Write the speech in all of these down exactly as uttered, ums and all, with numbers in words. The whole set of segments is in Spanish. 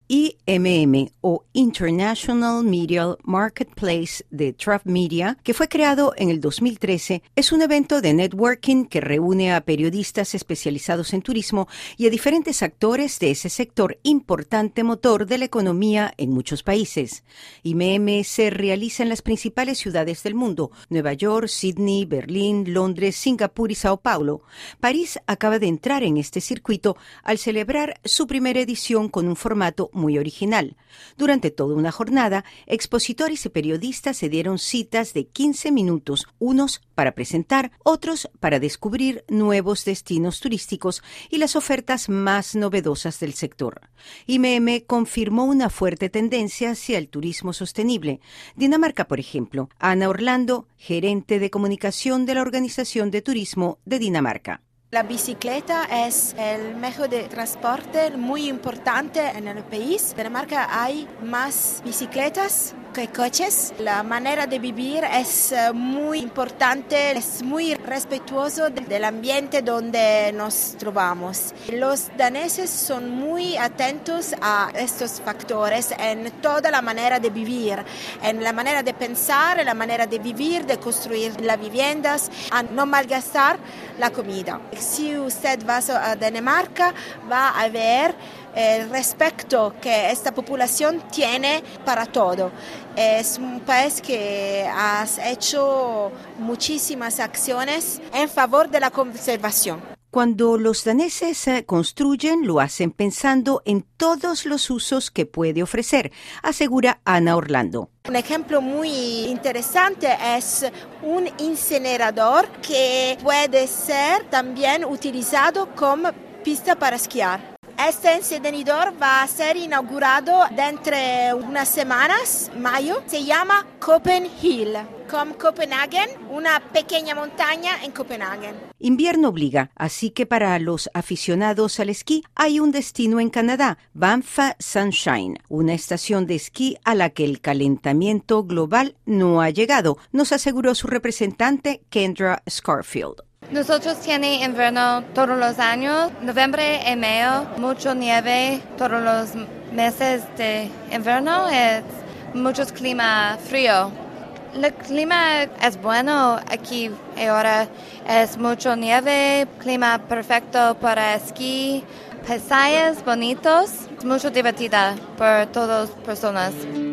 I M M o International Media Marketplace de Trav Media, que fue creado en el dos mil trece, es un evento de networking que reúne a periodistas especializados en turismo y a diferentes actores de ese sector importante motor de la economía en muchos países. I M M se realiza en las principales ciudades del mundo: Nueva York, Sydney, Berlín, Londres, Singapur y Sao Paulo. París acaba de entrar en este circuito al celebrar su primera edición con un formato muy original. Durante toda una jornada, expositores y periodistas se dieron citas de quince minutos, unos para presentar, otros para descubrir nuevos destinos turísticos y las ofertas más novedosas del sector. I M M confirmó una fuerte tendencia hacia el turismo sostenible. Dinamarca, por ejemplo. Ana Orlando, gerente de comunicación de la Organización de Turismo de Dinamarca. La bicicleta es el medio de transporte muy importante en el país. En Dinamarca hay más bicicletas que coches. La manera de vivir es muy importante, es muy respetuoso del ambiente donde nos trovamos. Los daneses son muy atentos a estos factores en toda la manera de vivir, en la manera de pensar, en la manera de vivir, de construir las viviendas, a no malgastar la comida. Si usted va a Dinamarca, va a ver el respeto que esta población tiene para todo. Es un país que ha hecho muchísimas acciones en favor de la conservación. Cuando los daneses construyen, lo hacen pensando en todos los usos que puede ofrecer, asegura Ana Orlando. Un ejemplo muy interesante es un incinerador que puede ser también utilizado como pista para esquiar. Este incinerador va a ser inaugurado dentro de unas semanas, mayo. Se llama Copenhill, como Copenhagen, una pequeña montaña en Copenhague. Invierno obliga, así que para los aficionados al esquí hay un destino en Canadá, Banff Sunshine, una estación de esquí a la que el calentamiento global no ha llegado, nos aseguró su representante Kendra Scarfield. Nosotros tiene invierno todos los años, noviembre y mayo, mucho nieve todos los meses de invierno, es mucho clima frío. El clima es bueno aquí ahora, es mucho nieve, clima perfecto para esquí, paisajes bonitos, mucho divertida para todas las personas.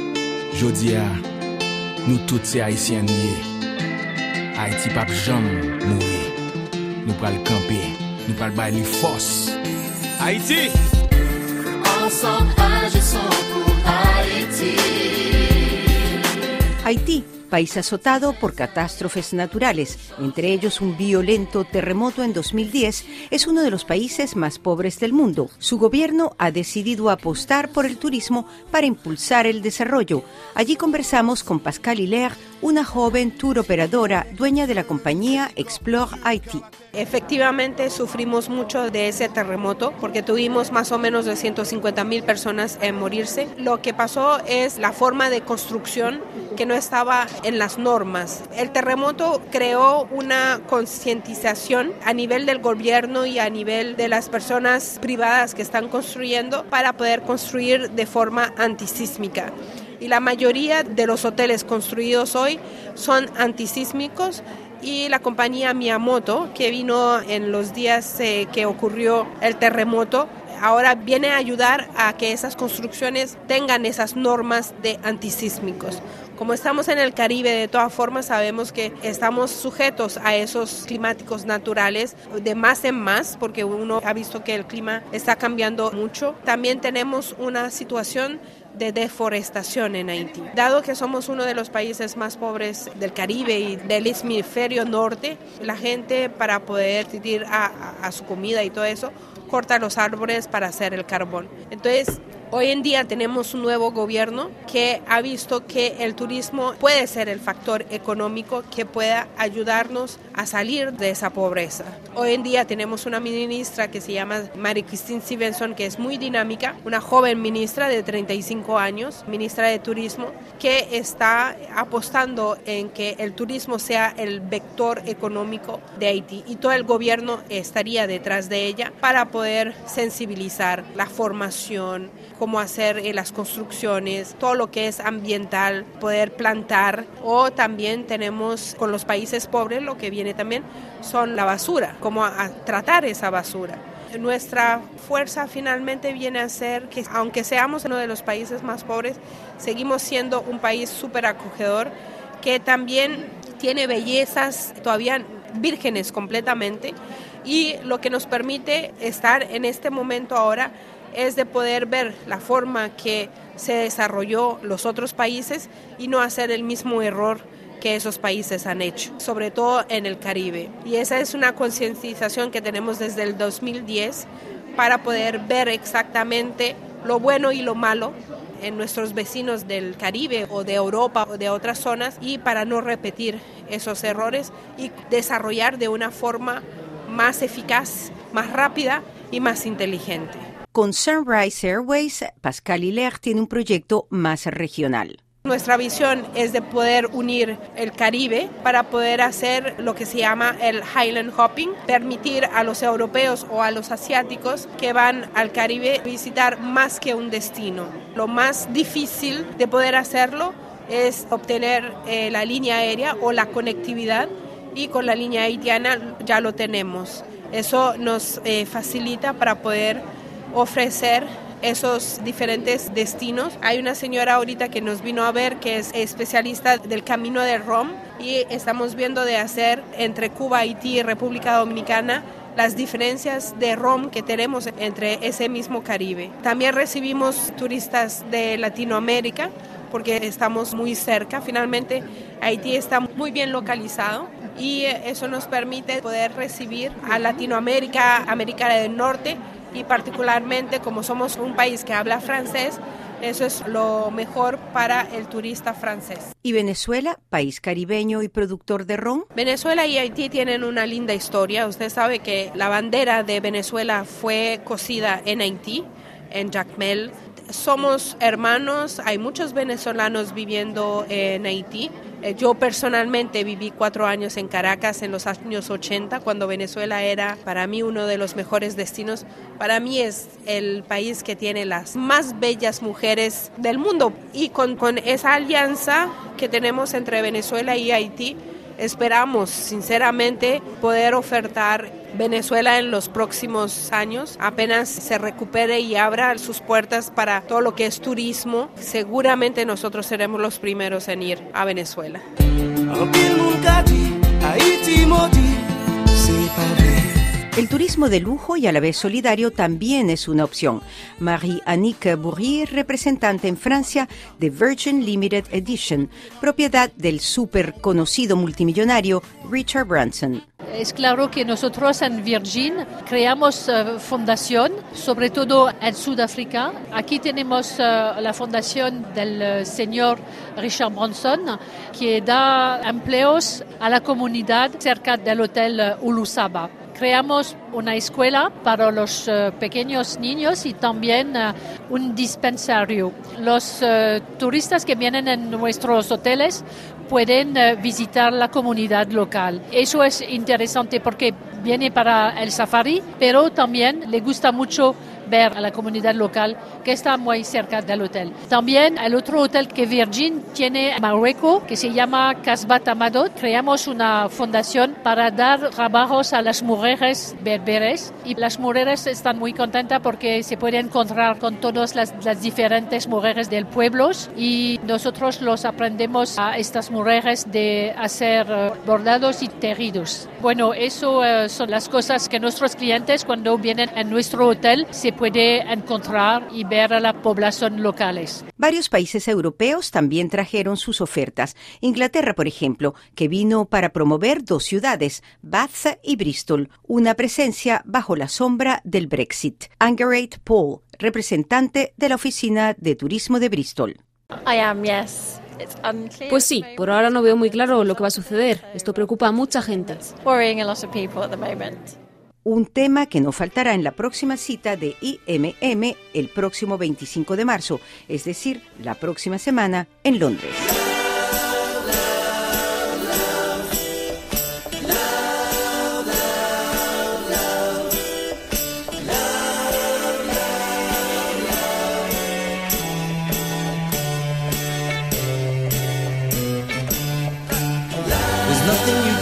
Jodia, nous tous ces haïtiens niés. Haïti pas jamais mourir. Nous pas le camper, nous pas le bailler force. Haïti! Ensemble agissons pour Haïti. Haití, país azotado por catástrofes naturales, entre ellos un violento terremoto en dos mil diez, es uno de los países más pobres del mundo. Su gobierno ha decidido apostar por el turismo para impulsar el desarrollo. Allí conversamos con Pascal Hilaire, una joven tour operadora, dueña de la compañía Explore Haití. Efectivamente sufrimos mucho de ese terremoto porque tuvimos más o menos de ciento cincuenta mil personas en morirse. Lo que pasó es la forma de construcción que no estaba en las normas. El terremoto creó una concientización a nivel del gobierno y a nivel de las personas privadas que están construyendo para poder construir de forma antisísmica. Y la mayoría de los hoteles construidos hoy son antisísmicos. Y la compañía Miyamoto, que vino en los días eh, que ocurrió el terremoto, ahora viene a ayudar a que esas construcciones tengan esas normas de antisísmicos. Como estamos en el Caribe, de todas formas sabemos que estamos sujetos a esos climáticos naturales de más en más, porque uno ha visto que el clima está cambiando mucho. También tenemos una situación de deforestación en Haití. Dado que somos uno de los países más pobres del Caribe y del hemisferio norte, la gente, para poder ir a, a, a su comida y todo eso, corta los árboles para hacer el carbón. Entonces, hoy en día tenemos un nuevo gobierno que ha visto que el turismo puede ser el factor económico que pueda ayudarnos a salir de esa pobreza. Hoy en día tenemos una ministra que se llama Marie-Christine Stevenson, que es muy dinámica, una joven ministra de treinta y cinco años, ministra de Turismo, que está apostando en que el turismo sea el vector económico de Haití, y todo el gobierno estaría detrás de ella para poder sensibilizar la formación, cómo hacer eh, las construcciones, todo lo que es ambiental, poder plantar, o también tenemos con los países pobres lo que viene también son la basura, cómo a, a tratar esa basura. Nuestra fuerza finalmente viene a ser que aunque seamos uno de los países más pobres, seguimos siendo un país súper acogedor que también tiene bellezas todavía vírgenes completamente, y lo que nos permite estar en este momento ahora es de poder ver la forma que se desarrolló los otros países y no hacer el mismo error que esos países han hecho, sobre todo en el Caribe. Y esa es una concientización que tenemos desde el dos mil diez para poder ver exactamente lo bueno y lo malo en nuestros vecinos del Caribe o de Europa o de otras zonas, y para no repetir esos errores y desarrollar de una forma más eficaz, más rápida y más inteligente. Con Sunrise Airways, Pascal Hilaire tiene un proyecto más regional. Nuestra visión es de poder unir el Caribe para poder hacer lo que se llama el Highland Hopping, permitir a los europeos o a los asiáticos que van al Caribe visitar más que un destino. Lo más difícil de poder hacerlo es obtener eh, la línea aérea o la conectividad, y con la línea haitiana ya lo tenemos. Eso nos eh, facilita para poder ofrecer esos diferentes destinos. Hay una señora ahorita que nos vino a ver que es especialista del camino del rom, y estamos viendo de hacer entre Cuba, Haití y República Dominicana las diferencias de rom que tenemos entre ese mismo Caribe. También recibimos turistas de Latinoamérica porque estamos muy cerca. Finalmente Haití está muy bien localizado y eso nos permite poder recibir a Latinoamérica, América del Norte, y particularmente como somos un país que habla francés, eso es lo mejor para el turista francés. ¿Y Venezuela, país caribeño y productor de ron? Venezuela y Haití tienen una linda historia. Usted sabe que la bandera de Venezuela fue cosida en Haití, en Jacmel. Somos hermanos, hay muchos venezolanos viviendo en Haití. Yo personalmente viví cuatro años en Caracas en los años ochenta, cuando Venezuela era para mí uno de los mejores destinos. Para mí es el país que tiene las más bellas mujeres del mundo. Y con, con esa alianza que tenemos entre Venezuela y Haití, esperamos sinceramente poder ofertar Venezuela en los próximos años, apenas se recupere y abra sus puertas para todo lo que es turismo. Seguramente nosotros seremos los primeros en ir a Venezuela. El turismo de lujo y a la vez solidario también es una opción. Marie-Annick Bourrier, representante en Francia de Virgin Limited Edition, propiedad del súper conocido multimillonario Richard Branson. Es claro que nosotros en Virgin creamos uh, fundación, sobre todo en Sudáfrica. Aquí tenemos uh, la fundación del uh, señor Richard Branson, que da empleos a la comunidad cerca del hotel uh, Ulusaba. Creamos una escuela para los uh, pequeños niños y también uh, un dispensario. Los uh, turistas que vienen en nuestros hoteles pueden uh, visitar la comunidad local. Eso es interesante porque viene para el safari, pero también le gusta mucho ver a la comunidad local que está muy cerca del hotel. También el otro hotel que Virgin tiene en Marruecos, que se llama Casbat Amadot, creamos una fundación para dar trabajos a las mujeres berberes, y las mujeres están muy contentas porque se pueden encontrar con todas las, las diferentes mujeres del pueblo, y nosotros los aprendemos a estas mujeres de hacer uh, bordados y tejidos. Bueno, eso uh, son las cosas que nuestros clientes cuando vienen a nuestro hotel se puede encontrar y ver a la población locales. Varios países europeos también trajeron sus ofertas. Inglaterra, por ejemplo, que vino para promover dos ciudades, Bath y Bristol, una presencia bajo la sombra del Brexit. Angerate Paul, representante de la Oficina de Turismo de Bristol. I am, yes. Pues sí, por ahora no veo muy claro lo que va a suceder. Esto preocupa a mucha gente. Un tema que no faltará en la próxima cita de I M M el próximo veinticinco de marzo, es decir, la próxima semana en Londres.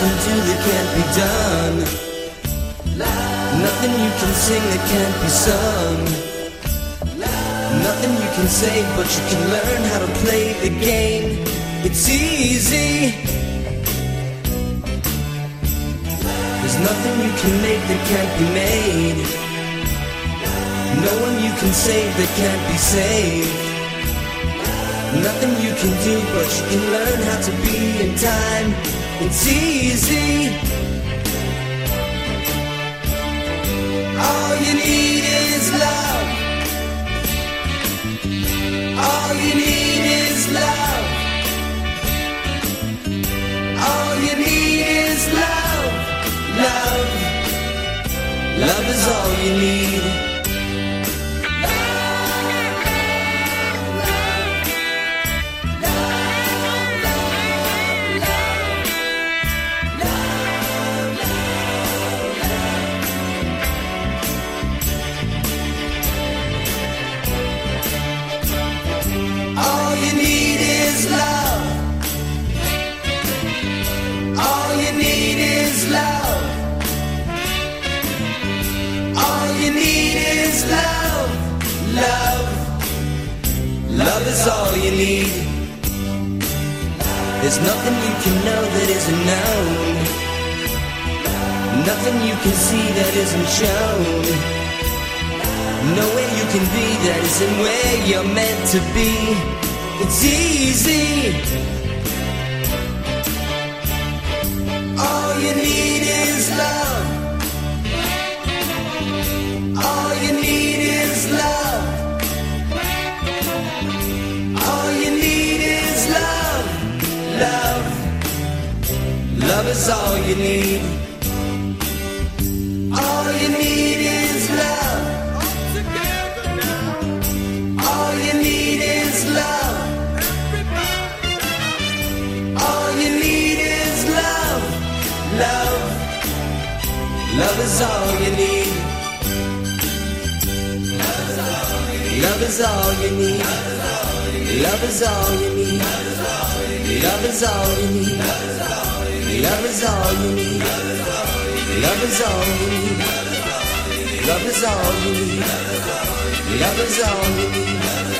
can do that can't be done. Nothing you can sing that can't be sung. Nothing you can say, but you can learn how to play the game. It's easy. There's nothing you can make that can't be made. No one you can save that can't be saved. Nothing you can do, but you can learn how to be in time. It's easy. All you need is love. All you need is love. All you need is love. Love. Love is all you need. Love is all you need. There's nothing you can know that isn't known. Nothing you can see that isn't shown. No way you can be that isn't where you're meant to be. It's easy. All you need is love. All you need is love. All you need is love. Love. Love is all you need. All you need is love. All you need is love. All you need is love. Love. Love is all you need. Love is all you need. Love is all you need. Love is all you need. Love is all you need. Love is all you need. Love is all you need. Love is all you need.